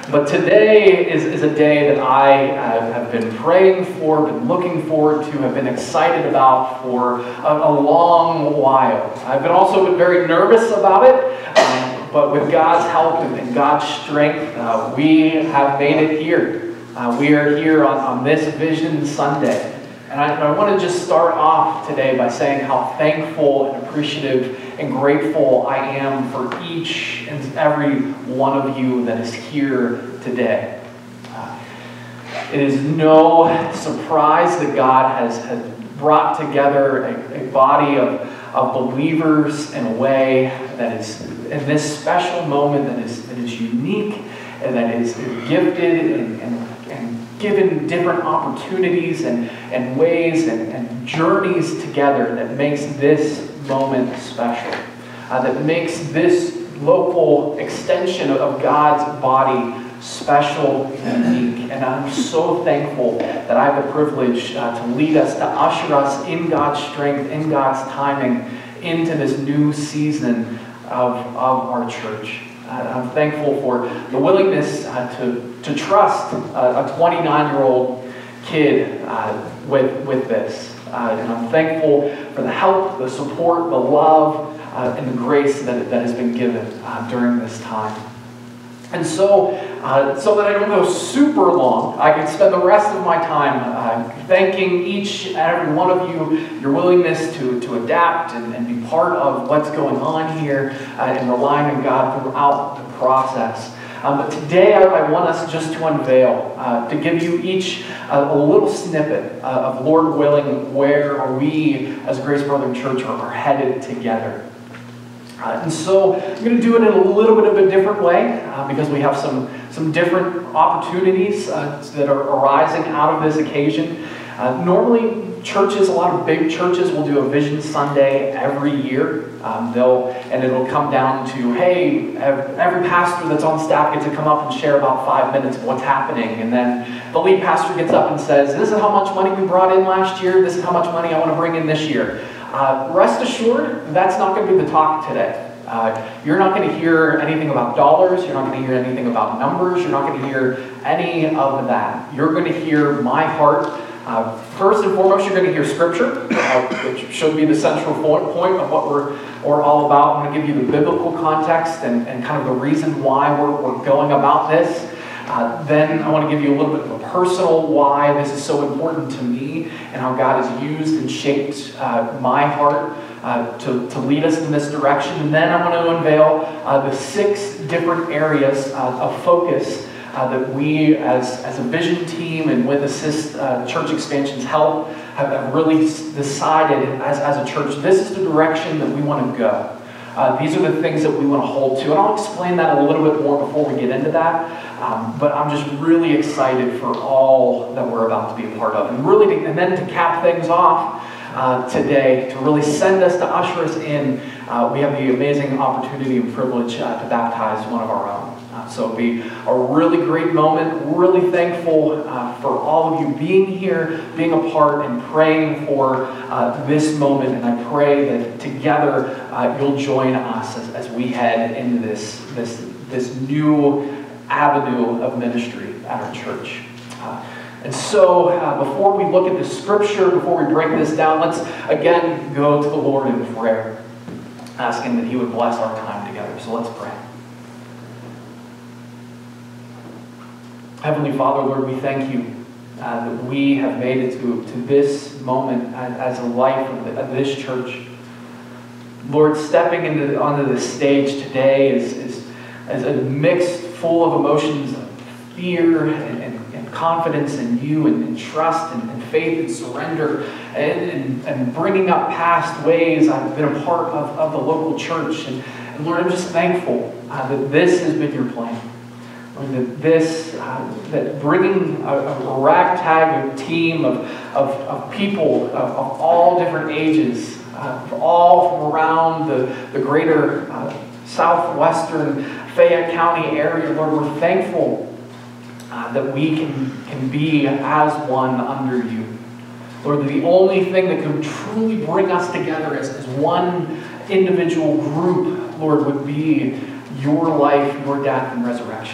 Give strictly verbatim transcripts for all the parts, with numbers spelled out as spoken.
But today is, is a day that I uh, have been praying for, been looking forward to, have been excited about for a, a long while. I've been also been very nervous about it, um, but with God's help and, and God's strength, uh, we have made it here. Uh, we are here on, on this Vision Sunday. And I, I want to just start off today by saying how thankful and appreciative and grateful I am for each and every one of you that is here today. Uh, it is no surprise that God has, has brought together a, a body of, of believers in a way that is, in this special moment, that is, that is unique and that is gifted and, and given different opportunities and, and ways and, and journeys together that makes this moment special, uh, that makes this local extension of God's body special and unique. And I'm so thankful that I have the privilege uh, to lead us, to usher us in God's strength, in God's timing, into this new season of, of our church. Uh, I'm thankful for the willingness uh, to, to trust uh, a twenty-nine-year-old kid uh, with, with this. Uh, and I'm thankful for the help, the support, the love, uh, and the grace that, that has been given uh, during this time. And so, uh, so that I don't go super long, I can spend the rest of my time uh, thanking each and every one of you, your willingness to, to adapt and, and be part of what's going on here uh, and relying on God throughout the process. Um, but today I, I want us just to unveil, uh, to give you each uh, a little snippet uh, of, Lord willing, where we as Grace Brethren Church are, are headed together. Uh, and so I'm going to do it in a little bit of a different way uh, because we have some, some different opportunities uh, that are arising out of this occasion. Uh, normally, churches, a lot of big churches will do a Vision Sunday every year. Um, they'll and it'll come down to, hey, every pastor that's on staff gets to come up and share about five minutes of what's happening. And then the lead pastor gets up and says, this is how much money we brought in last year. This is how much money I want to bring in this year. Uh, rest assured, that's not going to be the talk today. Uh, you're not going to hear anything about dollars. You're not going to hear anything about numbers. You're not going to hear any of that. You're going to hear my heart. Uh, first and foremost, you're going to hear Scripture, uh, which should be the central point of what we're, we're all about. I'm going to give you the biblical context and, and kind of the reason why we're, we're going about this. Uh, then I want to give you a little bit of a personal why this is so important to me and how God has used and shaped uh, my heart uh, to, to lead us in this direction. And then I want to unveil uh, the six different areas uh, of focus uh, that we as, as a vision team and with Assist uh, Church Expansion's help have, have really decided as, as a church, this is the direction that we want to go. Uh, these are the things that we want to hold to. And I'll explain that a little bit more before we get into that. Um, but I'm just really excited for all that we're about to be a part of. And really, to, and then to cap things off uh, today, to really send us, to usher us in, uh, we have the amazing opportunity and privilege uh, to baptize one of our own. Uh, so it'll be a really great moment. Really thankful uh, for all of you being here, being a part, and praying for uh, this moment. And I pray that together uh, you'll join us as, as we head into this, this, this new avenue of ministry at our church. Uh, and so uh, before we look at the Scripture, before we break this down, let's again go to the Lord in prayer, asking that He would bless our time together. So let's pray. Heavenly Father, Lord, we thank you uh, that we have made it to, to this moment as, as a life of, the, of this church. Lord, stepping into onto this stage today is, is, is a mix full of emotions of fear and, and, and confidence in you and, and trust and, and faith and surrender and, and, and bringing up past ways I've been a part of, of the local church. And, and Lord, I'm just thankful uh, that this has been your plan. That this, uh, that bringing a, a ragtag team of, of, of people of, of all different ages, uh, all from around the, the greater uh, southwestern Fayette County area, Lord, we're thankful uh, that we can, can be as one under you. Lord, the only thing that can truly bring us together as, as one individual group, Lord, would be your life, your death, and resurrection.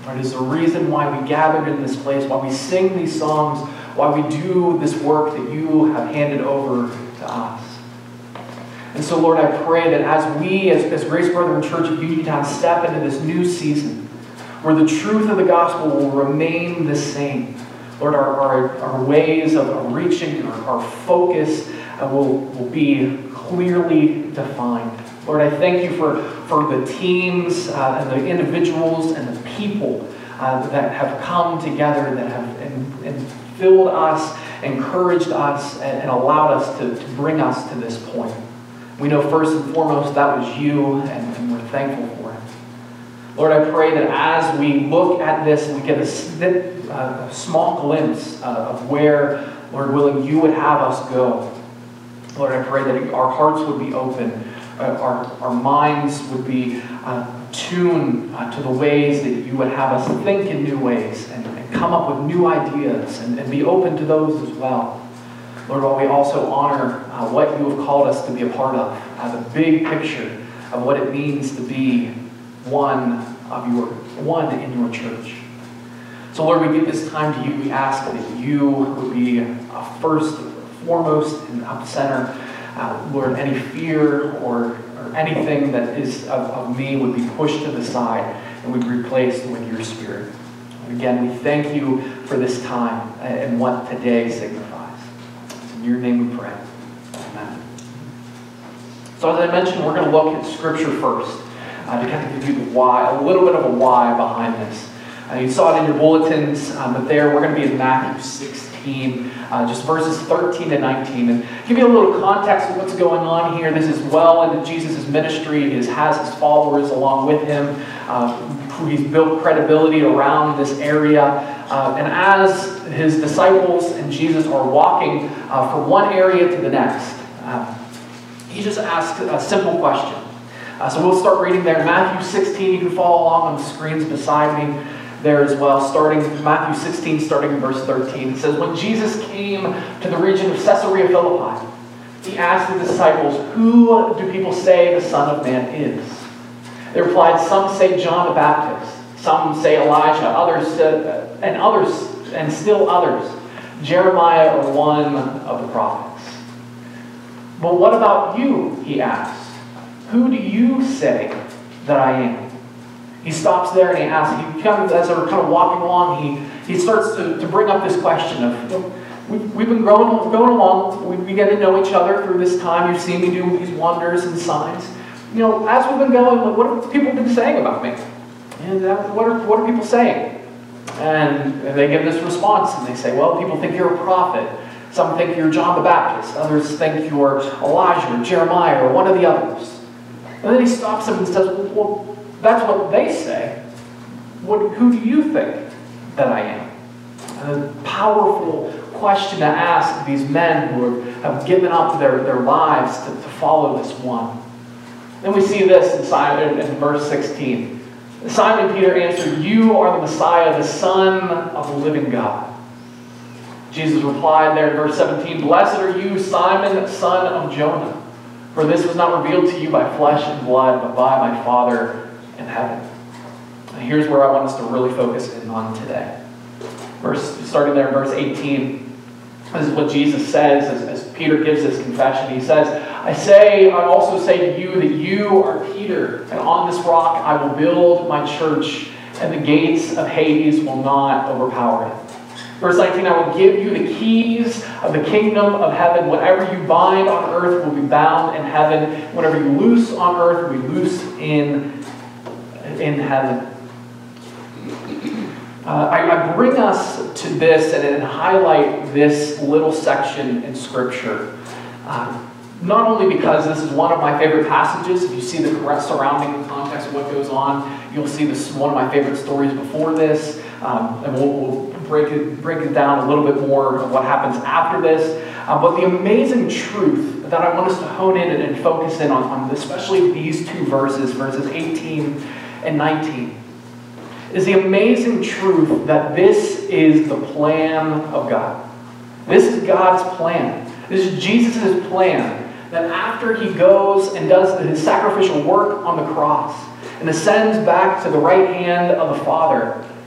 Lord, it is the reason why we gathered in this place, why we sing these songs, why we do this work that you have handed over to us. And so, Lord, I pray that as we, as, as Grace Brethren Church of Uniontown, step into this new season, where the truth of the gospel will remain the same, Lord, our, our, our ways of reaching, our, our focus uh, will, will be clearly defined. Lord, I thank you for, for the teams uh, and the individuals and the people uh, that have come together, that have and, and filled us, encouraged us, and, and allowed us to, to bring us to this point. We know first and foremost that was you, and, and we're thankful for it. Lord, I pray that as we look at this, we get a, a small glimpse uh, of where, Lord willing, you would have us go. Lord, I pray that our hearts would be open, uh, our, our minds would be uh, tuned uh, to the ways that you would have us think in new ways and, and come up with new ideas and, and be open to those as well. Lord, while we also honor uh, what you have called us to be a part of, uh, the big picture of what it means to be one of your, one in your church. So Lord, we give this time to you. We ask that you would be uh, first, foremost, and up center. Uh, Lord, any fear or, or anything that is of, of me would be pushed to the side and would be replaced with your Spirit. And again, we thank you for this time and what today signifies. In your name we pray. Amen. So as I mentioned, we're going to look at Scripture first uh, to kind of give you the why, a little bit of a why behind this. Uh, you saw it in your bulletins, um, but there we're going to be in Matthew sixteen, uh, just verses thirteen to nineteen. And give you a little context of what's going on here. This is well into Jesus' ministry. He has his followers along with him. Uh, he's built credibility around this area. Uh, and as his disciples and Jesus are walking uh, from one area to the next, uh, he just asked a simple question. Uh, so we'll start reading there. Matthew sixteen, you can follow along on the screens beside me there as well. Starting Matthew sixteen, starting in verse thirteen. It says, when Jesus came to the region of Caesarea Philippi, he asked the disciples, who do people say the Son of Man is? They replied, some say John the Baptist. Some say Elijah, others uh, and others, and still others, Jeremiah or one of the prophets. But what about you? He asked. Who do you say that I am? He stops there and he asks. He kind of, as they're kind of walking along, he he starts to, to bring up this question of, you know, we, we've been growing going along. We, we get to know each other through this time. You've seen me do these wonders and signs. You know, as we've been going, what have people been saying about me? And uh, what are what are people saying? And they give this response, and they say, well, people think you're a prophet. Some think you're John the Baptist. Others think you're Elijah or Jeremiah or one of the others. And then he stops them and says, well, that's what they say. What, who do you think that I am? A powerful question to ask these men who have given up their, their lives to, to follow this one. Then we see this in, Simon, in verse sixteen. Simon Peter answered, you are the Messiah, the Son of the living God. Jesus replied there in verse seventeen, blessed are you, Simon, son of Jonah, for this was not revealed to you by flesh and blood, but by my Father in heaven. And here's where I want us to really focus in on today. Verse, starting there in verse eighteen, this is what Jesus says as, as Peter gives this confession. He says, I say, I also say to you that you are Peter, and on this rock I will build my church, and the gates of Hades will not overpower it. Verse nineteen, I will give you the keys of the kingdom of heaven. Whatever you bind on earth will be bound in heaven. Whatever you loose on earth will be loosed in, in heaven. Uh, I, I bring us to this and, and highlight this little section in Scripture. Uh, not only because this is one of my favorite passages. If you see the correct surrounding context of what goes on, you'll see this is one of my favorite stories before this. Um, and we'll, we'll break it, break it down a little bit more of what happens after this. Uh, but the amazing truth that I want us to hone in and, and focus in on, on, especially these two verses, verses eighteen and nineteen, is the amazing truth that this is the plan of God. This is God's plan. This is Jesus' plan, that after he goes and does his sacrificial work on the cross and ascends back to the right hand of the Father,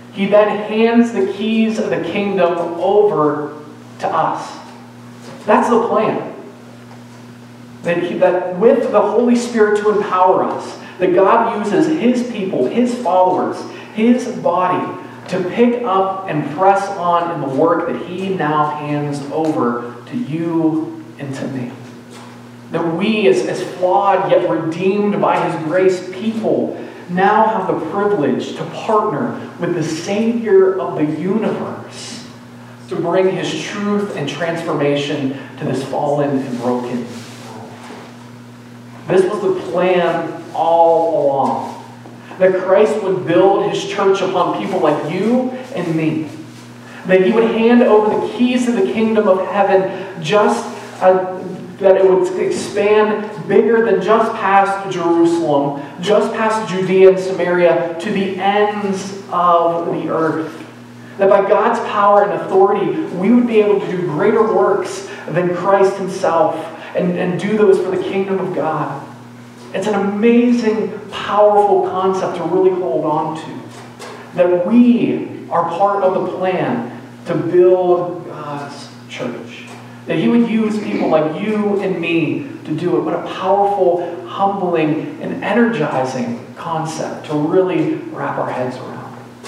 He then hands the keys of the kingdom over to us. That's the plan. That, he, that with the Holy Spirit to empower us, that God uses His people, His followers, His body to pick up and press on in the work that He now hands over to you and to me. That we, as, as flawed yet redeemed by His grace people, now have the privilege to partner with the Savior of the universe to bring His truth and transformation to this fallen and broken world. This was the plan all along. That Christ would build His church upon people like you and me. That He would hand over the keys to the kingdom of heaven, just uh, that it would expand bigger than just past Jerusalem, just past Judea and Samaria, to the ends of the earth. That by God's power and authority, we would be able to do greater works than Christ Himself and, and do those for the kingdom of God. It's an amazing, powerful concept to really hold on to. That we are part of the plan to build God's church. That He would use people like you and me to do it. What a powerful, humbling, and energizing concept to really wrap our heads around.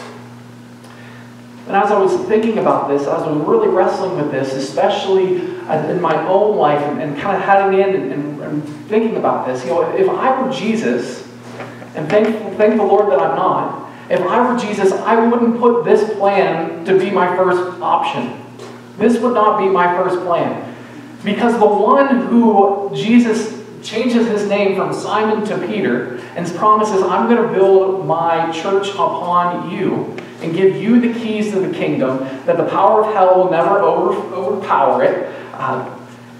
And as I was thinking about this, as I was really wrestling with this, especially in my own life, and, and kind of heading in and, and, and thinking about this, you know, if I were Jesus, and thank, thank the Lord that I'm not, if I were Jesus, I wouldn't put this plan to be my first option. This would not be my first plan. Because the one who Jesus changes his name from Simon to Peter and promises, I'm going to build my church upon you and give you the keys to the kingdom, that the power of hell will never over, overpower it. Uh,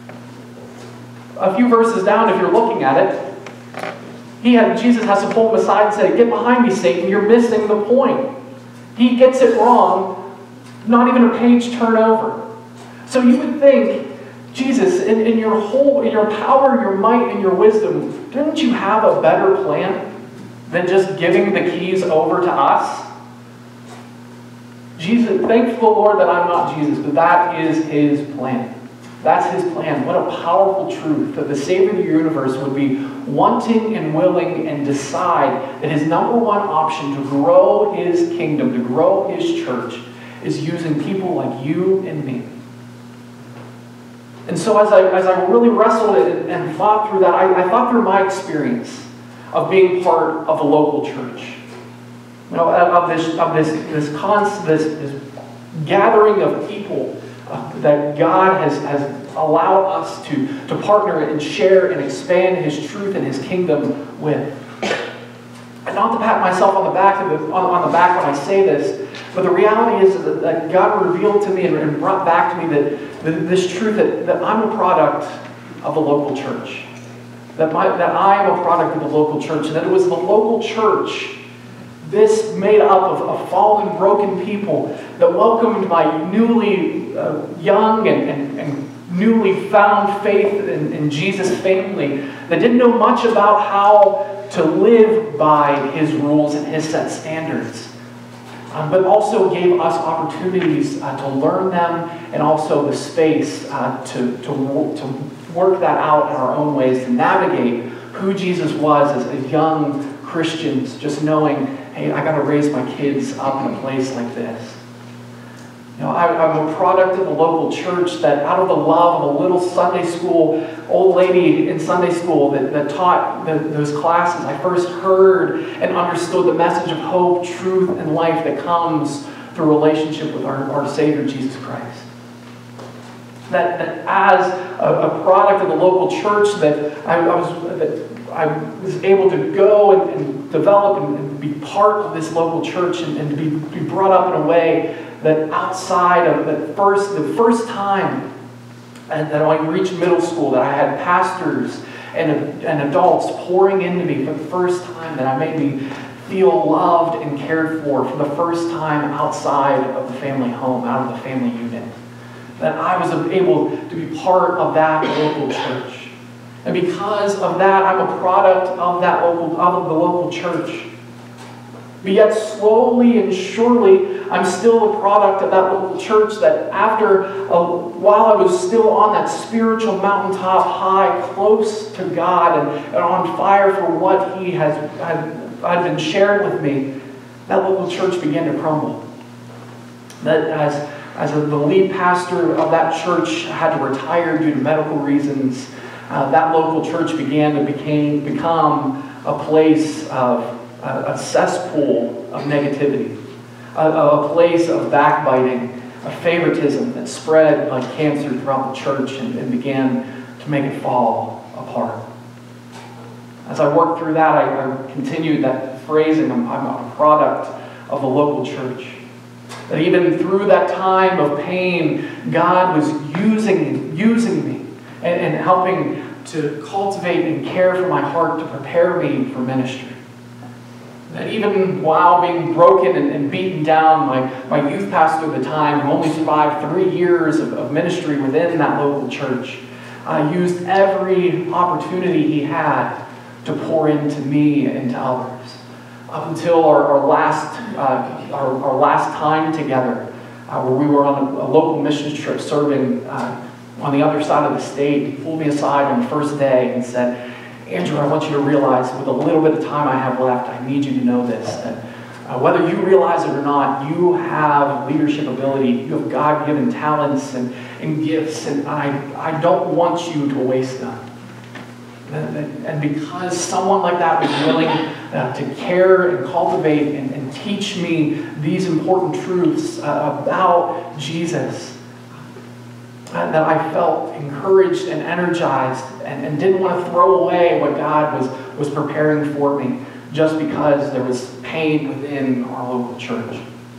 a few verses down, if you're looking at it, he had, Jesus has to pull him aside and say, get behind me, Satan, you're missing the point. He gets it wrong, not even a page turn over. So you would think, Jesus, in, in your whole, in your power, your might, and your wisdom, didn't you have a better plan than just giving the keys over to us? Jesus, thank the Lord that I'm not Jesus, but that is His plan. That's His plan. What a powerful truth that the Savior of the universe would be wanting and willing and decide that His number one option to grow His kingdom, to grow His church, is using people like you and me. And so as I, as I really wrestled and, and thought through that, I, I thought through my experience of being part of a local church. You know, of this, of this, this, const, this, this gathering of people uh, that God has, has allowed us to, to partner and share and expand His truth and His kingdom with. And not to pat myself on the back of the, on, on the back when I say this, but the reality is that, that God revealed to me and, and brought back to me that, that this truth that, that I'm a product of the local church. That, my, that I am a product of the local church. And that it was the local church, this made up of, of fallen, broken people, that welcomed my newly uh, young and, and, and newly found faith in, in Jesus' family, that didn't know much about how to live by His rules and His set standards. Um, but also gave us opportunities uh, to learn them, and also the space uh, to, to, to work that out in our own ways, to navigate who Jesus was as, as young Christians, just knowing, hey, I got to raise my kids up in a place like this. You know, I, I'm a product of a local church that, out of the love of a little Sunday school old lady in Sunday school that, that taught the, those classes, I first heard and understood the message of hope, truth, and life that comes through relationship with our, our Savior, Jesus Christ. That, that as a, a product of the local church, that I, I was that I was able to go and, and develop and, and be part of this local church and, and to be, be brought up in a way that outside of the first, the first time and that I reached middle school, that I had pastors and, and adults pouring into me for the first time, that I made me feel loved and cared for for the first time outside of the family home, out of the family unit. That I was able to be part of that local church. And because of that, I'm a product of that local, of the local church. But yet slowly and surely, I'm still a product of that local church that after, uh, while I was still on that spiritual mountaintop high, close to God and, and on fire for what He has had, had been shared with me, that local church began to crumble. That as, as the lead pastor of that church had to retire due to medical reasons, uh, that local church began to became, become a place of a cesspool of negativity, a, a place of backbiting, of favoritism that spread like cancer throughout the church and, and began to make it fall apart. As I worked through that, I, I continued that phrasing, I'm, I'm a product of a local church. That even through that time of pain, God was using, using me and, and helping to cultivate and care for my heart to prepare me for ministry. That even while being broken and, and beaten down, my, my youth pastor at the time, who only survived three years of, of ministry within that local church, uh, used every opportunity he had to pour into me and to others. Up until our, our last uh, our, our last time together, uh, where we were on a, a local missions trip serving uh, on the other side of the state, he pulled me aside on the first day and said, Andrew, I want you to realize with a little bit of time I have left, I need you to know this, that uh, whether you realize it or not, you have leadership ability, you have God-given talents and, and gifts, and I, I don't want you to waste them. And, and because someone like that was willing uh, to care and cultivate and, and teach me these important truths uh, about Jesus, uh, that I felt encouraged and energized and, and didn't want to throw away what God was, was preparing for me just because there was pain within our local church.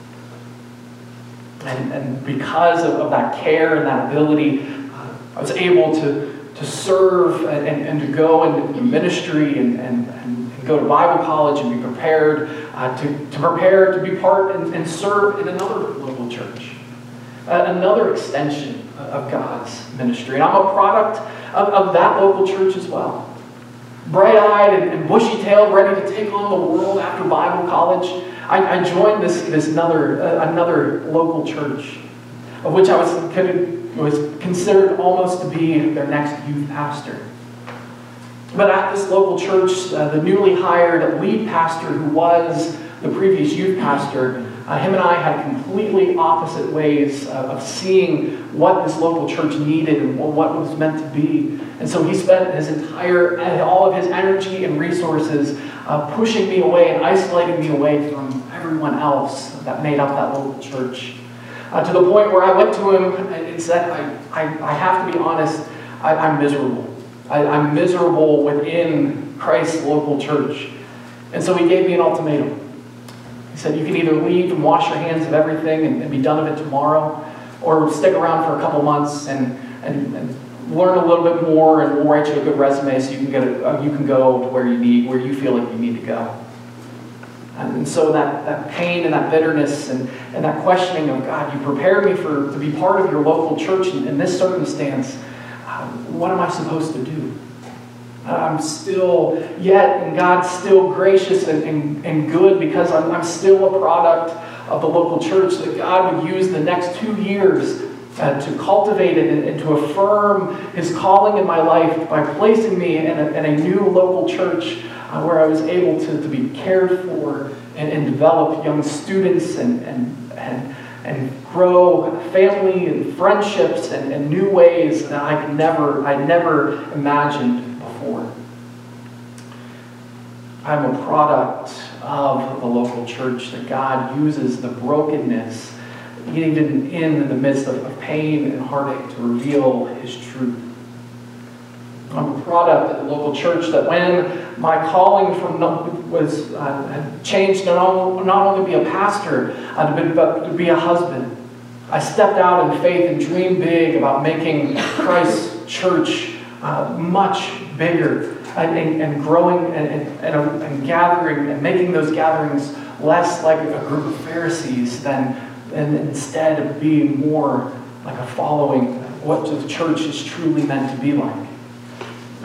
And, and because of, of that care and that ability, uh, I was able to to serve and, and to go into ministry and, and, and go to Bible college and be prepared uh, to, to prepare to be part and, and serve in another local church, uh, another extension of God's ministry. And I'm a product of, of that local church as well. Bright-eyed and, and bushy-tailed, ready to take on the world after Bible college, I, I joined this, this another, uh, another local church, of which I was considered was considered almost to be their next youth pastor. But at this local church, uh, the newly hired lead pastor who was the previous youth pastor, uh, him and I had completely opposite ways uh, of seeing what this local church needed and what was meant to be. And so he spent his entire, all of his energy and resources uh, pushing me away and isolating me away from everyone else that made up that local church. Uh, to the point where I went to him and said, I, I, I have to be honest, I, I'm miserable. I, I'm miserable within Christ's local church. And so he gave me an ultimatum. He said, you can either leave and wash your hands of everything and, and be done of it tomorrow, or stick around for a couple months and, and, and learn a little bit more, and we'll write you a good resume so you can get a, uh, you can go to where you need, where you feel like you need to go. And so that, that pain and that bitterness and, and that questioning of, God, you prepared me for to be part of your local church in, in this circumstance. Um, what am I supposed to do? Uh, I'm still, yet, and God's still gracious and, and, and good because I'm, I'm still a product of the local church, that God would use the next two years uh, to cultivate it and, and to affirm His calling in my life by placing me in a, in a new local church Uh, where I was able to, to be cared for and, and develop young students and, and, and, and grow family and friendships and, and new ways that I could never, I never imagined before. I'm a product of the local church, that God uses the brokenness, even in the midst of, of pain and heartache, to reveal His truth. I'm a product of the local church, that when my calling from was uh, had changed to not, not only be a pastor, uh, but to be a husband, I stepped out in faith and dreamed big about making Christ's church uh, much bigger and, and, and growing and, and, and, and gathering and making those gatherings less like a group of Pharisees than and instead of being more like a following what the church is truly meant to be like.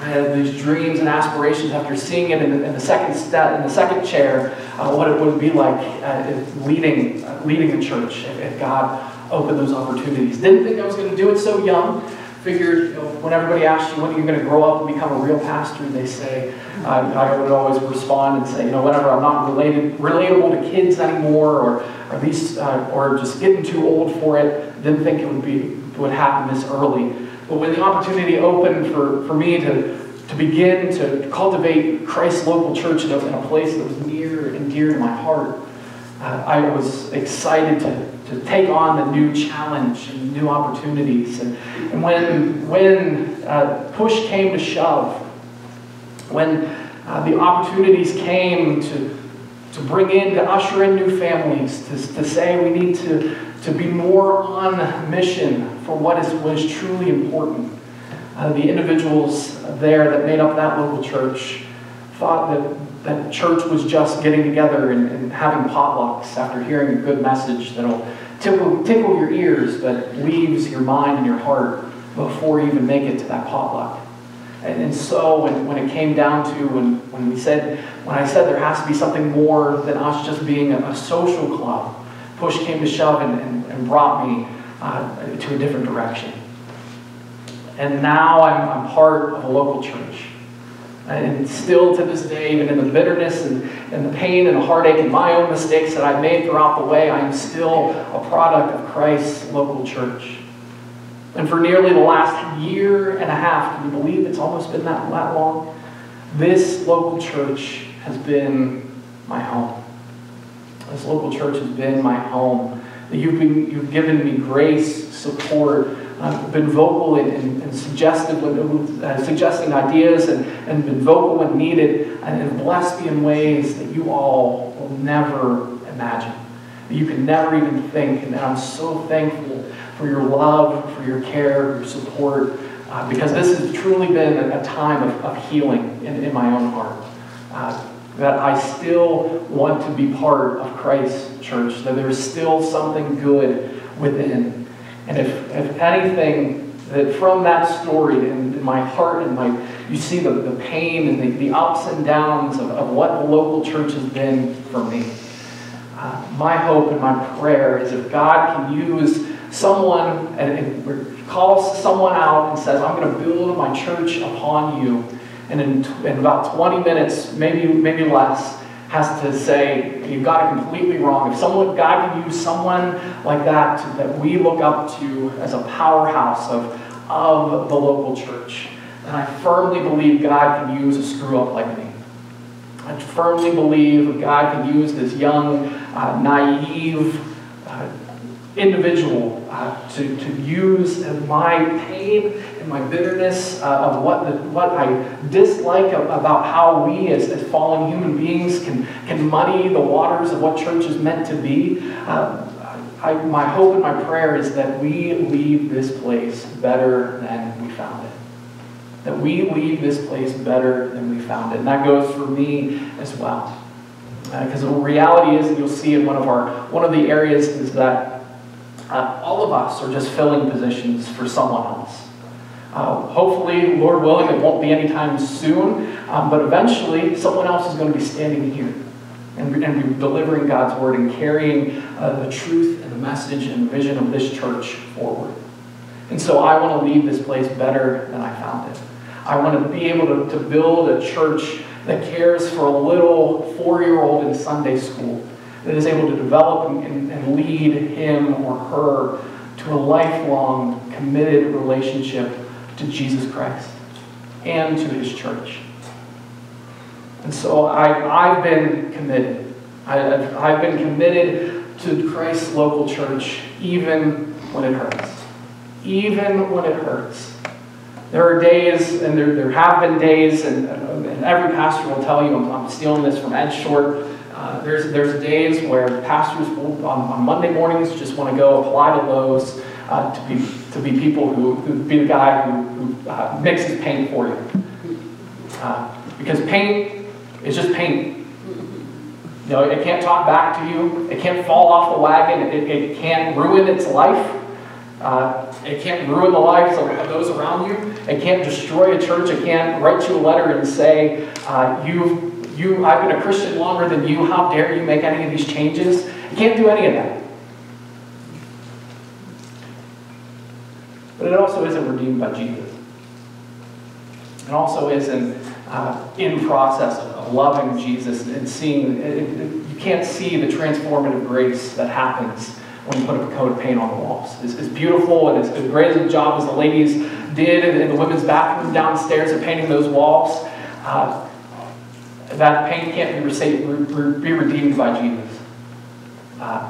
I had these dreams and aspirations after seeing it in the, in the second step, in the second chair, uh, what it would be like uh, leading uh, leading a church if, if God opened those opportunities. Didn't think I was going to do it so young. Figured, you know, when everybody asks you when you're going to grow up and become a real pastor, they say, uh, I would always respond and say, you know, whenever I'm not related, relatable to kids anymore, or or these, uh, or just getting too old for it. Didn't think it would be would happen this early. But when the opportunity opened for, for me to, to begin to cultivate Christ's local church in a, in a place that was near and dear to my heart, uh, I was excited to, to take on the new challenge and new opportunities. And, and when, when uh, push came to shove, when uh, the opportunities came to, to bring in, to usher in new families, to, to say we need to to be more on mission for what is, what is truly important. Uh, the individuals there that made up that local church thought that, that church was just getting together and, and having potlucks after hearing a good message that'll tickle, tickle your ears but leaves your mind and your heart before you even make it to that potluck. And, and so when, when it came down to, when, when we said, when I said there has to be something more than us just being a, a social club, push came to shove and, and, and brought me uh, to a different direction. And now I'm, I'm part of a local church. And still to this day, even in the bitterness and, and the pain and the heartache and my own mistakes that I've made throughout the way, I am still a product of Christ's local church. And for nearly the last year and a half, can you believe it's almost been that, that long? This local church has been my home. This local church has been my home. You've been, you've given me grace, support, uh, been vocal and, and, and suggestive when, uh, suggesting ideas, and, and been vocal when needed, and, and blessed me in ways that you all will never imagine, that you can never even think. And I'm so thankful for your love, for your care, your support, uh, because this has truly been a, a time of, of healing in, in my own heart. Uh, that I still want to be part of Christ's church, that there's still something good within. And if, if anything, that from that story and in my heart and my, you see the, the pain and the, the ups and downs of, of what the local church has been for me. Uh, my hope and my prayer is if God can use someone and, and calls someone out and says, I'm going to build my church upon you, and in, in about twenty minutes, maybe maybe less, has to say, you've got it completely wrong. If someone, God can use someone like that to, that we look up to as a powerhouse of, of the local church, then I firmly believe God can use a screw-up like me. I firmly believe God can use this young, uh, naive uh, individual uh, to, to use my pain and my bitterness uh, of what the, what I dislike about how we as, as fallen human beings can, can muddy the waters of what church is meant to be. Uh, I, my hope and my prayer is that we leave this place better than we found it. That we leave this place better than we found it. And that goes for me as well. Because uh, the reality is, and you'll see in one of our one of the areas is that Uh, all of us are just filling positions for someone else. Uh, hopefully, Lord willing, it won't be anytime soon, um, but eventually someone else is going to be standing here and, and be delivering God's word and carrying uh, the truth and the message and the vision of this church forward. And so I want to leave this place better than I found it. I want to be able to, to build a church that cares for a little four-year-old in Sunday school, that is able to develop and, and lead him or her to a lifelong, committed relationship to Jesus Christ and to his church. And so I, I've been committed. I, I've, I've been committed to Christ's local church, even when it hurts. Even when it hurts. There are days, and there, there have been days, and, and every pastor will tell you, I'm, I'm stealing this from Ed Short. Uh, there's there's days where pastors will, on, on Monday mornings just want to go apply to Lowe's uh, to be to be people who, who be the guy who, who uh, mixes paint for you. Uh, because paint is just paint. You know, it can't talk back to you. It can't fall off the wagon. It, it can't ruin its life. Uh, it can't ruin the lives of, of those around you. It can't destroy a church. It can't write you a letter and say, uh, you, you, I've been a Christian longer than you. How dare you make any of these changes? It can't do any of that. But it also isn't redeemed by Jesus. It also isn't uh, in process of loving Jesus and seeing, it, it, you can't see the transformative grace that happens when you put up a coat of paint on the walls. It's, it's beautiful, and it's as great as a job as the ladies did in, in the women's bathroom downstairs at painting those walls. Uh, that paint can't be, rece- be redeemed by Jesus. Uh,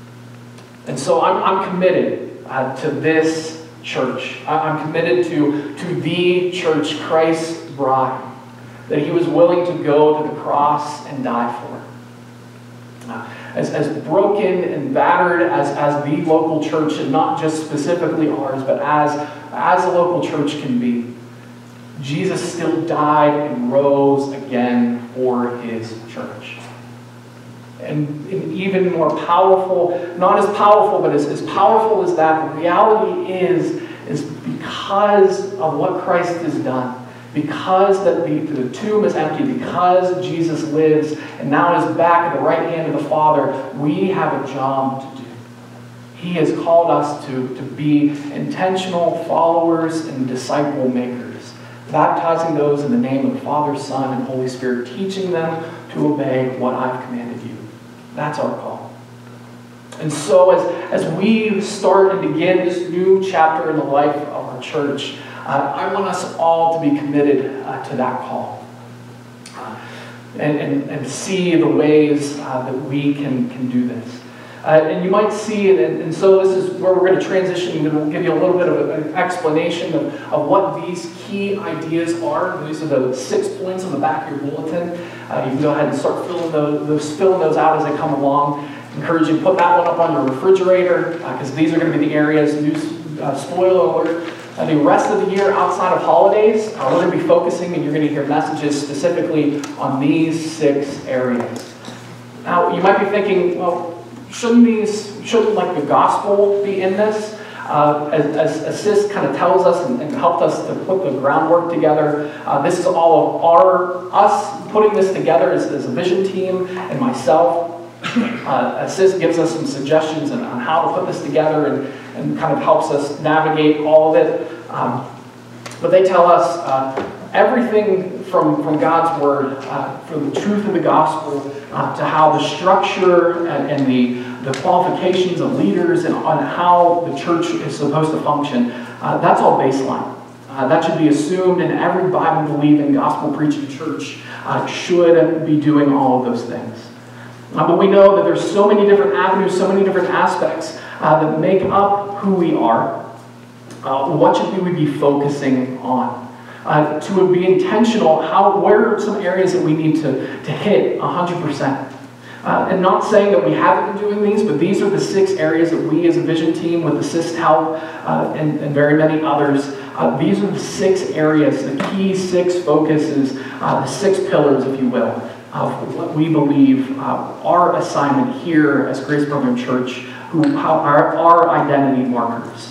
and so I'm, I'm committed uh, to this church. I, I'm committed to, to the church, Christ's bride, that he was willing to go to the cross and die for. Uh, As, as broken and battered as, as the local church, and not just specifically ours, but as, as a local church can be, Jesus still died and rose again for his church. And, and even more powerful, not as powerful, but as, as powerful as that, the reality is, is because of what Christ has done, because that the, the tomb is empty, because Jesus lives and now is back at the right hand of the Father, we have a job to do. He has called us to, to be intentional followers and disciple makers, baptizing those in the name of the Father, Son, and Holy Spirit, teaching them to obey what I've commanded you. That's our call. And so as, as we start and begin this new chapter in the life of our church, Uh, I want us all to be committed uh, to that call uh, and, and, and see the ways uh, that we can, can do this. Uh, and you might see, and, and so this is where we're going to transition, and we'll give you a little bit of an explanation of, of what these key ideas are. These are the six points on the back of your bulletin. Uh, you can go ahead and start filling those, those, filling those out as they come along. I encourage you to put that one up on your refrigerator, because uh, these are going to be the areas, new uh, spoiler alert, Uh, the rest of the year outside of holidays, uh, we're going to be focusing, and you're going to hear messages specifically on these six areas. Now, you might be thinking, well, shouldn't these, shouldn't like the gospel be in this? Uh, as, as Assist kind of tells us and, and helped us to put the groundwork together, uh, this is all of our, us putting this together as, as a vision team and myself. Uh, Assist gives us some suggestions on, on how to put this together and, and kind of helps us navigate all of it. Um, but they tell us uh, everything from, from God's Word, uh, from the truth of the gospel, uh, to how the structure and, and the, the qualifications of leaders and on how the church is supposed to function, uh, that's all baseline. Uh, that should be assumed, and every Bible-believing, gospel-preaching church uh, should be doing all of those things. Uh, but we know that there's so many different avenues, so many different aspects uh, that make up who we are. Uh, what should we be focusing on? Uh, to be intentional, how, where are some areas that we need to, to hit one hundred percent? Uh, and not saying that we haven't been doing these, but these are the six areas that we as a vision team with Assist Help uh, and, and very many others, uh, these are the six areas, the key six focuses, uh, the six pillars, if you will, of what we believe uh, our assignment here as Grace Brethren Church, who are our identity markers.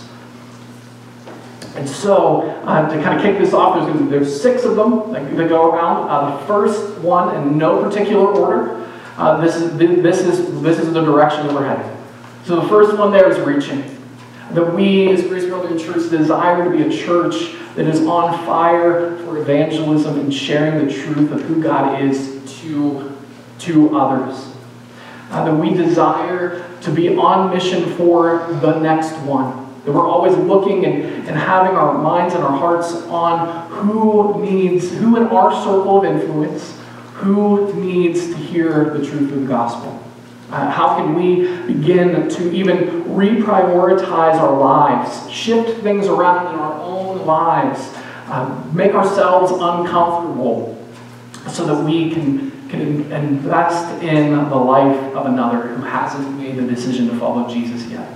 And so, uh, to kind of kick this off, there's, gonna, there's six of them that, that go around. Uh, the first one, in no particular order, uh, this is this is this is the direction that we're heading. So the first one there is reaching. That we, as Grace Brethren Church, desire to be a church that is on fire for evangelism and sharing the truth of who God is to, to others. Uh, that we desire to be on mission for the next one. That we're always looking and, and having our minds and our hearts on who needs, who in our circle of influence, who needs to hear the truth of the gospel. Uh, how can we begin to even reprioritize our lives, shift things around in our own lives, uh, make ourselves uncomfortable so that we can, can invest in the life of another who hasn't made the decision to follow Jesus yet.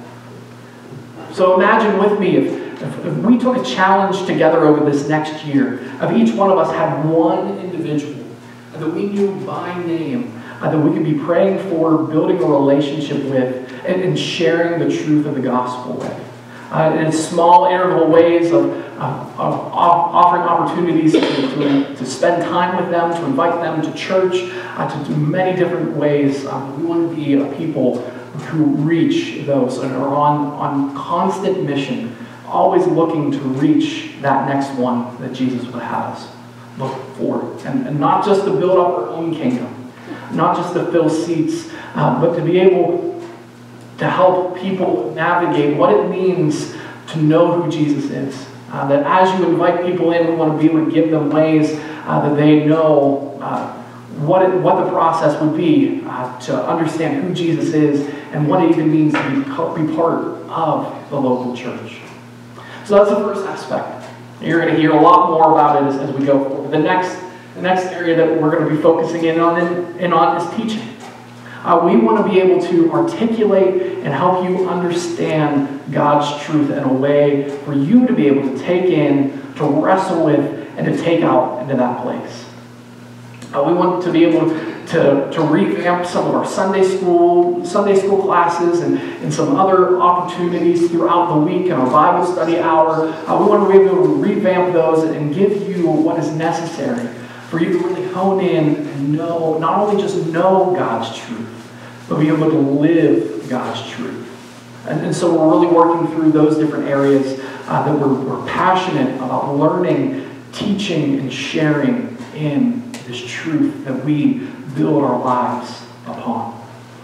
So imagine with me if, if, if we took a challenge together over this next year, of each one of us had one individual that we knew by name, uh, that we could be praying for, building a relationship with, and, and sharing the truth of the gospel with. uh, in small interval ways of, of, of offering opportunities to, to, to spend time with them, to invite them to church, uh, to do many different ways. Um, we want to be a people who reach those and are on, on constant mission, always looking to reach that next one that Jesus would have us look for. And, and not just to build up our own kingdom, not just to fill seats, uh, but to be able to help people navigate what it means to know who Jesus is. Uh, that as you invite people in, we want to be able to give them ways uh, that they know uh, what it, what the process would be uh, to understand who Jesus is and what it even means to be, be part of the local church. So that's the first aspect. You're going to hear a lot more about it as, as we go forward. The next, the next area that we're going to be focusing in on, in, in on is teaching. Uh, we want to be able to articulate and help you understand God's truth in a way for you to be able to take in, to wrestle with, and to take out into that place. Uh, we want to be able to, to revamp some of our Sunday school Sunday school classes and, and some other opportunities throughout the week in our Bible study hour. Uh, we want to be able to revamp those and give you what is necessary for you to really hone in and know, not only just know God's truth, but be able to live God's truth. And, and so we're really working through those different areas uh, that we're, we're passionate about learning, teaching, and sharing in this truth that we build our lives upon.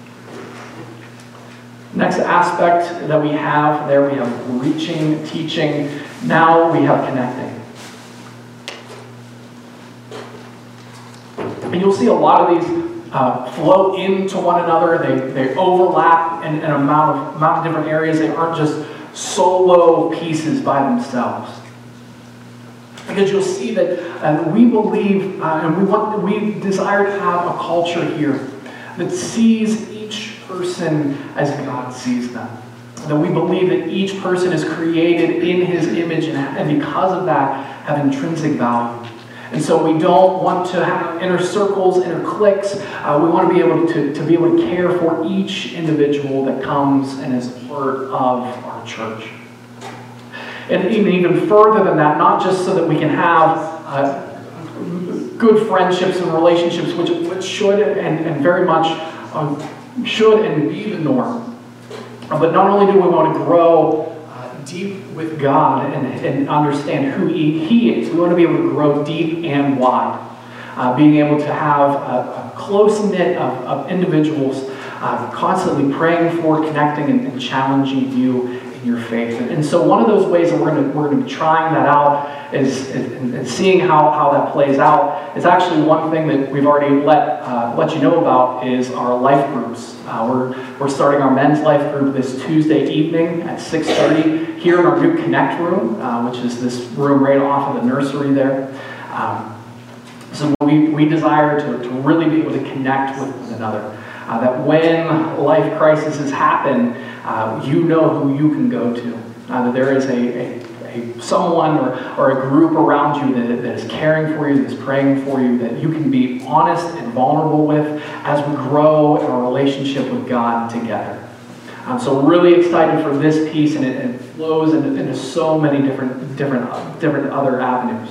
Next aspect that we have there, we have reaching, teaching. Now we have connecting. And you'll see a lot of these uh, flow into one another. They, they overlap in an amount of, amount of different areas. They aren't just solo pieces by themselves. Because you'll see that uh, we believe uh, and we want, we desire to have a culture here that sees each person as God sees them. That we believe that each person is created in His image and, and because of that have intrinsic value. And so we don't want to have inner circles, inner cliques. Uh, we want to be able to, to be able to care for each individual that comes and is a part of our church. And even, even further than that, not just so that we can have uh, good friendships and relationships, which, which should and, and very much uh, should and be the norm. But not only do we want to grow uh, deep with God and, and understand who he, he is, we want to be able to grow deep and wide. Uh, being able to have a, a close knit of, of individuals uh, constantly praying for, connecting, and, and challenging you in your faith. And, and so one of those ways that we're going to we're going to be trying that out is, is and, and seeing how, how that plays out. Is actually one thing that we've already let uh, let you know about is our life groups. Uh, we're we're starting our men's life group this Tuesday evening at six thirty here in our new Connect room, uh, which is this room right off of the nursery there. Um, so we we desire to, to really be able to connect with one another. Uh, that when life crises happen, uh, you know who you can go to. Uh, that there is a, a, a someone or, or a group around you that, that is caring for you, that is praying for you, that you can be honest and vulnerable with as we grow in our relationship with God together. Um, so we're really excited for this piece, and it, it flows into, into so many different, different, different other avenues.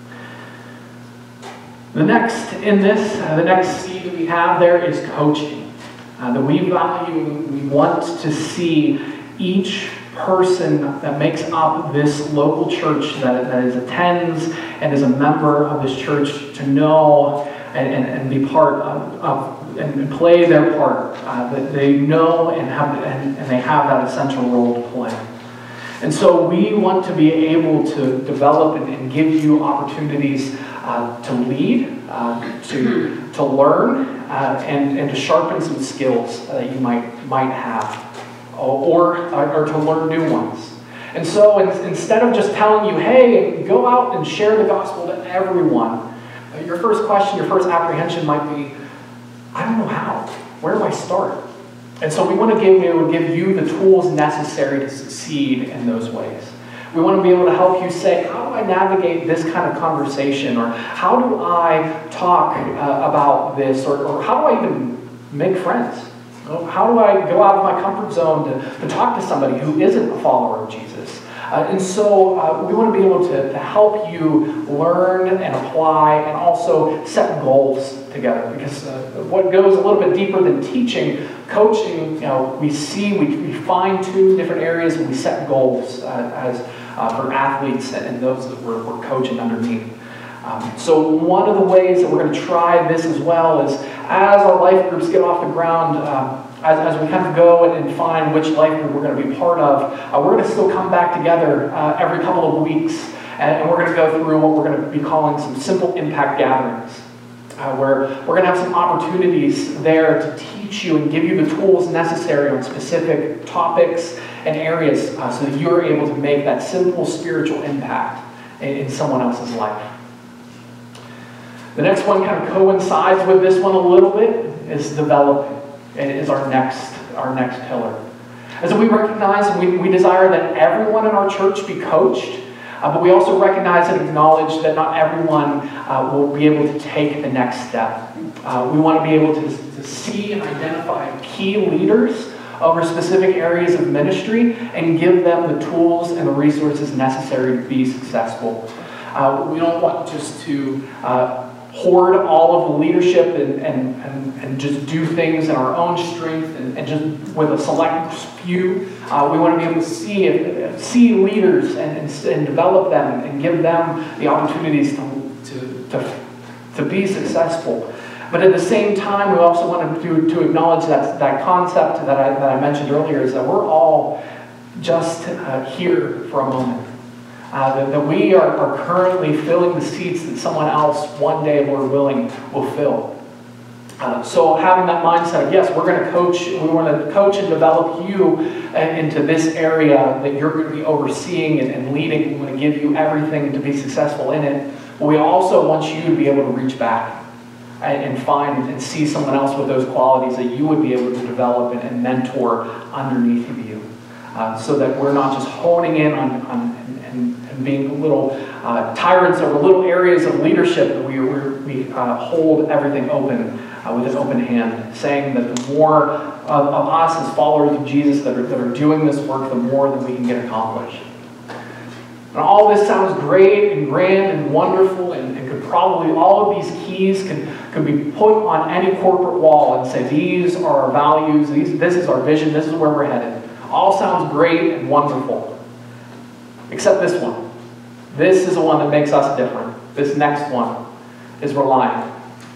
The next in this, uh, the next C that we have there is coaching. Uh, that we value, we want to see each person that makes up this local church that, that is attends and is a member of this church to know and, and, and be part of, of and play their part. Uh, that they know and have and, and they have that essential role to play. And so we want to be able to develop and, and give you opportunities uh, to lead, uh, to to learn, uh, and, and to sharpen some skills that you might might have, or, or, or to learn new ones. And so in, instead of just telling you, hey, go out and share the gospel to everyone, uh, your first question, your first apprehension might be, I don't know how. Where do I start? And so we want to give you, give you the tools necessary to succeed in those ways. We want to be able to help you say, how do I navigate this kind of conversation? Or how do I talk uh, about this? Or, or how do I even make friends? How do I go out of my comfort zone to, to talk to somebody who isn't a follower of Jesus? Uh, and so uh, we want to be able to, to help you learn and apply and also set goals together. Because uh, what goes a little bit deeper than teaching, coaching, you know, we see, we, we fine-tune different areas and we set goals uh, as uh, for athletes and those that we're, we're coaching underneath. Um, so one of the ways that we're going to try this as well is as our life groups get off the ground, um, as, as we kind of go and find which life group we're going to be part of, uh, we're going to still come back together uh, every couple of weeks, and, and we're going to go through what we're going to be calling some simple impact gatherings, uh, where we're going to have some opportunities there to teach you and give you the tools necessary on specific topics and areas uh, so that you're able to make that simple spiritual impact in, in someone else's life. The next one kind of coincides with this one a little bit, is developing. It is our next, our next pillar. As we recognize and we, we desire that everyone in our church be coached, uh, but we also recognize and acknowledge that not everyone uh, will be able to take the next step. Uh, we want to be able to, to see and identify key leaders over specific areas of ministry and give them the tools and the resources necessary to be successful. Uh, we don't want just to uh, hoard all of the leadership and, and, and, and just do things in our own strength and, and just with a select few. Uh, we want to be able to see see leaders and, and, and develop them and give them the opportunities to, to, to, to be successful. But at the same time, we also want to, to acknowledge that, that concept that I, that I mentioned earlier is that we're all just uh, here for a moment. Uh, that, that we are, are currently filling the seats that someone else one day, Lord willing, will fill. Uh, so having that mindset of, yes, we're going to coach, we want to coach and develop you into this area that you're going to be overseeing and, and leading. We want to give you everything to be successful in it. But we also want you to be able to reach back and, and find and see someone else with those qualities that you would be able to develop and, and mentor underneath of you. Uh, so that we're not just honing in on, on and, and being little uh, tyrants over little areas of leadership, that we, we uh, hold everything open uh, with an open hand, saying that the more of, of us as followers of Jesus that are, that are doing this work, the more that we can get accomplished. And all this sounds great and grand and wonderful, and, and could probably, all of these keys could, could be put on any corporate wall and say, these are our values, these, this is our vision, this is where we're headed. All sounds great and wonderful. Except this one. This is the one that makes us different. This next one is relying.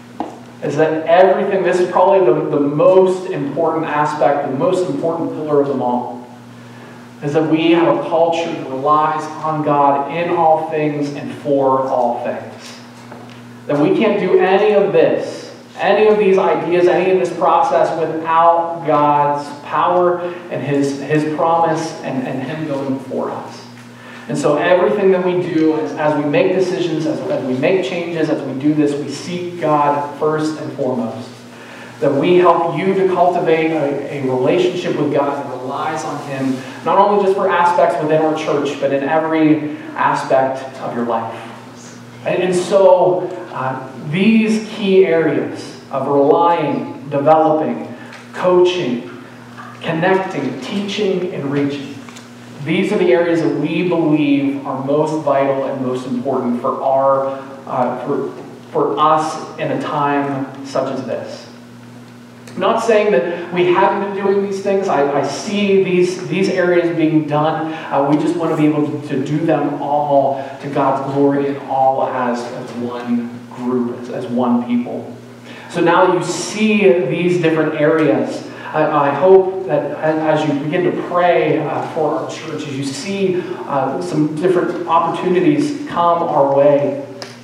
Is that everything, this is probably the, the most important aspect, the most important pillar of them all. Is that we have a culture that relies on God in all things and for all things. That we can't do any of this, any of these ideas, any of this process without God's power and His, his promise and, and Him going before us. And so everything that we do, as, as we make decisions, as, as we make changes, as we do this, we seek God first and foremost. That we help you to cultivate a, a relationship with God that relies on Him, not only just for aspects within our church, but in every aspect of your life. And, and so uh, these key areas of relying, developing, coaching, connecting, teaching, and reaching, these are the areas that we believe are most vital and most important for our, uh, for, for us in a time such as this. I'm not saying that we haven't been doing these things. I, I see these, these areas being done. Uh, we just want to be able to, to do them all to God's glory and all as, as one group, as, as one people. So now that you see these different areas, I, I hope that as you begin to pray uh, for our church, as you see uh, some different opportunities come our way,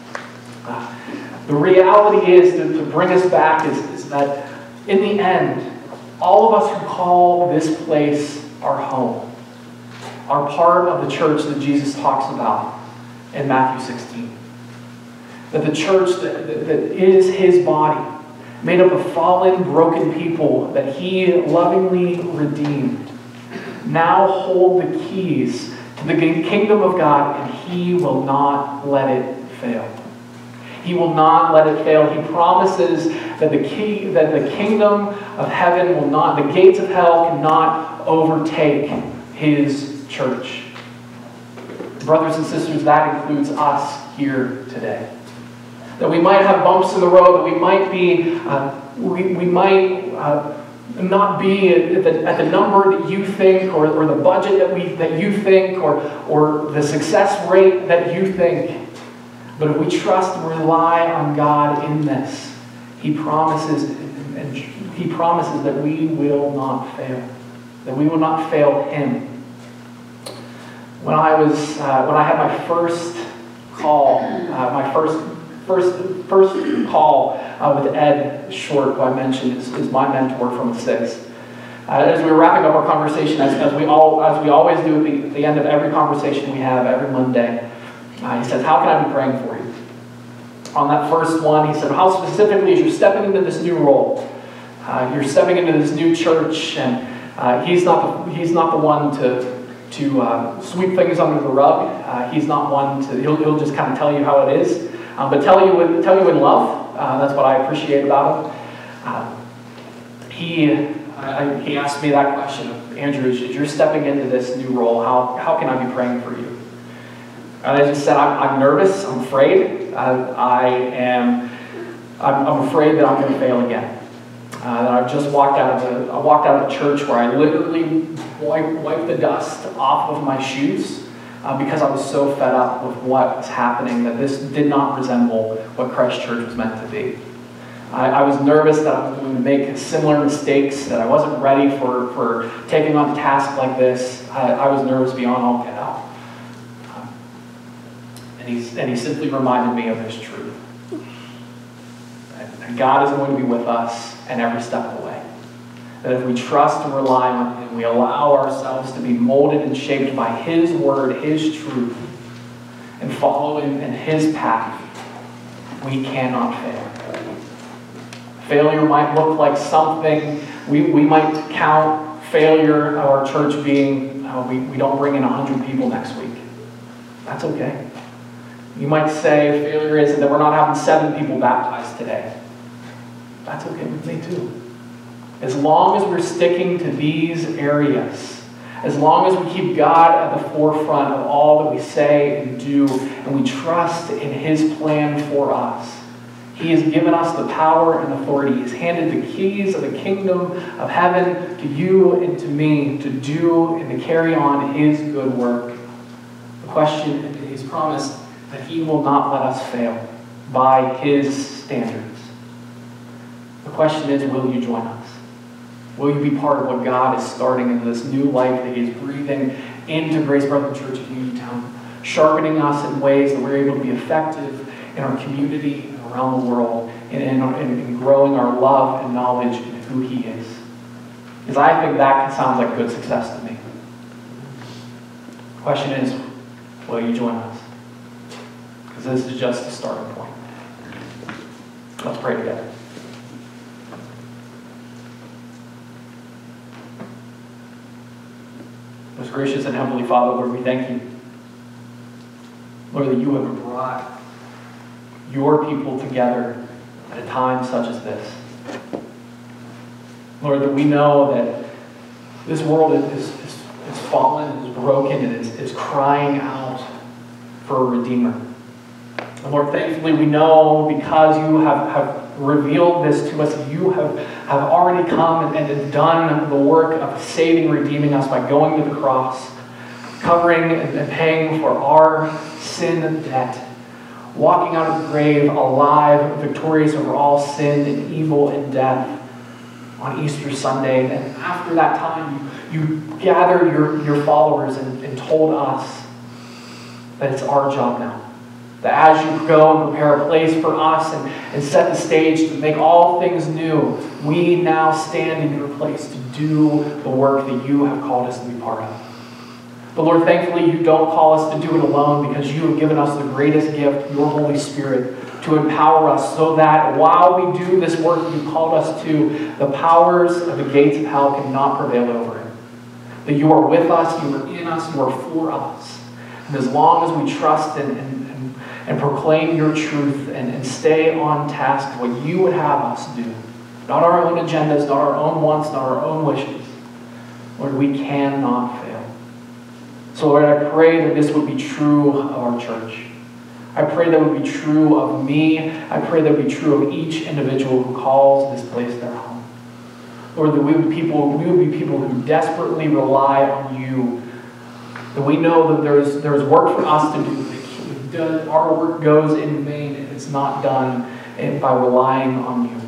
uh, the reality is that to bring us back is, is that in the end, all of us who call this place our home are part of the church that Jesus talks about in Matthew sixteen. That the church that, that, that is His body, made up of fallen, broken people that He lovingly redeemed, now hold the keys to the kingdom of God, and He will not let it fail. He will not let it fail. He promises that the key, that the kingdom of heaven will not, the gates of hell cannot overtake his church. Brothers and sisters, that includes us here today. That we might have bumps in the road, that we might be, uh, we, we might uh, not be at the, at the number that you think, or, or the budget that we that you think, or, or the success rate that you think. But if we trust and rely on God in this, He promises, and He promises that we will not fail, that we will not fail Him. When I was, uh, when I had my first call, uh, my first, first, first call uh, with Ed Short, who I mentioned is, is my mentor from the sixth. Uh, as we were wrapping up our conversation, as, as we all, as we always do at the, at the end of every conversation we have every Monday, uh, he says, "How can I be praying for you?" On that first one, he said, "How specifically as you're stepping into this new role, uh, you're stepping into this new church, and uh, he's not the, he's not the one to." to uh, sweep things under the rug. Uh, he's not one to, he'll, he'll just kind of tell you how it is, um, but tell you, in, tell you in love. Uh, that's what I appreciate about him. Uh, he, I, he asked me that question, "Andrew, as you're stepping into this new role, how, how can I be praying for you?" And I just said, I'm, I'm nervous, I'm afraid. Uh, I am, I'm, I'm afraid that I'm going to fail again. Uh, that I've just walked out of a, I walked out of a church where I literally wiped, wiped the dust off of my shoes uh, because I was so fed up with what was happening, that this did not resemble what Christ Church was meant to be. I, I was nervous that I was going to make similar mistakes, that I wasn't ready for, for taking on a task like this. I, I was nervous beyond all get out. Um, and, he's, and he simply reminded me of his truth. And God is going to be with us and every step of the way. That if we trust and rely on Him, we allow ourselves to be molded and shaped by His Word, His truth, and follow in, in His path, we cannot fail. Failure might look like something, we, we might count failure of our church being, uh, we, we don't bring in one hundred people next week. That's okay. You might say failure is that we're not having seven people baptized today. That's okay with me too. As long as we're sticking to these areas, as long as we keep God at the forefront of all that we say and do, and we trust in His plan for us, He has given us the power and authority. He's handed the keys of the kingdom of heaven to you and to me to do and to carry on His good work. The question, and He's promised that He will not let us fail by His standards. The question is, will you join us? Will you be part of what God is starting in this new life that He is breathing into Grace Brethren Church in Uniontown, sharpening us in ways that we're able to be effective in our community and around the world, and in, in, in growing our love and knowledge in who He is? Because I think that sounds like good success to me. The question is, will you join us? Because this is just the starting point. Let's pray together. Most gracious and Heavenly Father, Lord, we thank you, Lord, that you have brought your people together at a time such as this. Lord, that we know that this world is, is, is fallen, is broken, and is, is crying out for a Redeemer. And Lord, thankfully we know, because you have, have revealed this to us, you have, have already come and, and done the work of saving, redeeming us by going to the cross, covering and, and paying for our sin debt, walking out of the grave alive, victorious over all sin and evil and death on Easter Sunday. And after that time, you, you gathered your, your followers and, and told us that it's our job now. That as you go and prepare a place for us and, and set the stage to make all things new, we now stand in your place to do the work that you have called us to be part of. But Lord, thankfully you don't call us to do it alone, because you have given us the greatest gift, your Holy Spirit, to empower us so that while we do this work you called us to, the powers of the gates of hell cannot prevail over it. That you are with us, you are in us, you are for us. And as long as we trust and, and and proclaim your truth and, and stay on task what you would have us do, Not our own agendas, not our own wants, not our own wishes. Lord, we cannot fail. So Lord, I pray that this would be true of our church. I pray that would be true of me. I pray that would be true of each individual who calls this place their home. Lord, that we would, people, we would be people who desperately rely on you. That we know that there's, there's work for us to do. That our work goes in vain if it's not done by relying on you.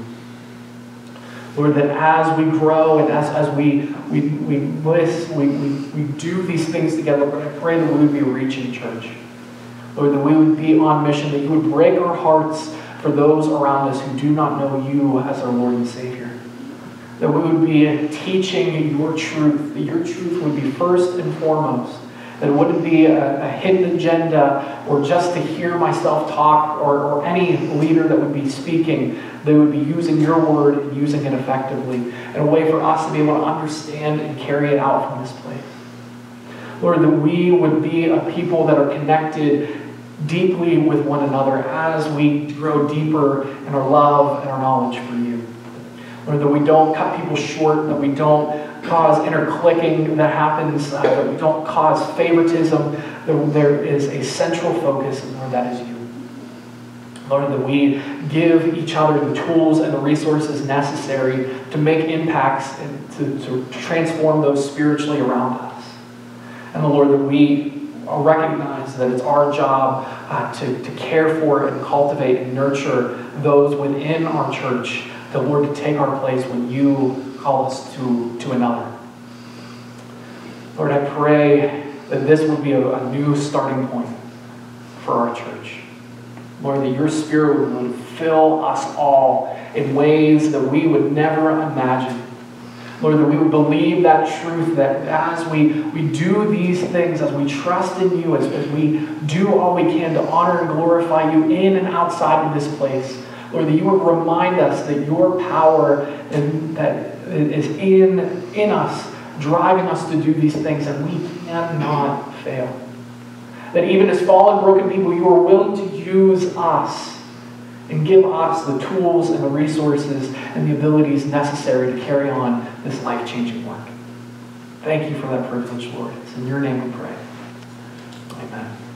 Lord, that as we grow and as, as we we we, list, we, we we do these things together, but I pray that we would be a reaching church. Lord, that we would be on mission, that you would break our hearts for those around us who do not know you as our Lord and Savior. That we would be teaching your truth, that your truth would be first and foremost. That it wouldn't be a, a hidden agenda or just to hear myself talk or, or any leader that would be speaking. They would be using your word and using it effectively in a way for us to be able to understand and carry it out from this place. Lord, that we would be a people that are connected deeply with one another as we grow deeper in our love and our knowledge for you. Lord, that we don't cut people short, that we don't cause interclicking that happens, uh, that we don't cause favoritism, that there is a central focus, and Lord, that is you. Lord, that we give each other the tools and the resources necessary to make impacts and to, to transform those spiritually around us. And the Lord, that we recognize that it's our job uh, to, to care for and cultivate and nurture those within our church, the Lord, to take our place when you call us to, to another. Lord, I pray that this would be a, a new starting point for our church. Lord, that your Spirit would fill us all in ways that we would never imagine. Lord, that we would believe that truth, that as we, we do these things, as we trust in you, as, as we do all we can to honor and glorify you in and outside of this place, Lord, that you would remind us that your power and that is in, in us, driving us to do these things, and we cannot fail. That even as fallen, broken people, you are willing to use us and give us the tools and the resources and the abilities necessary to carry on this life-changing work. Thank you for that privilege, Lord. It's in your name we pray. Amen.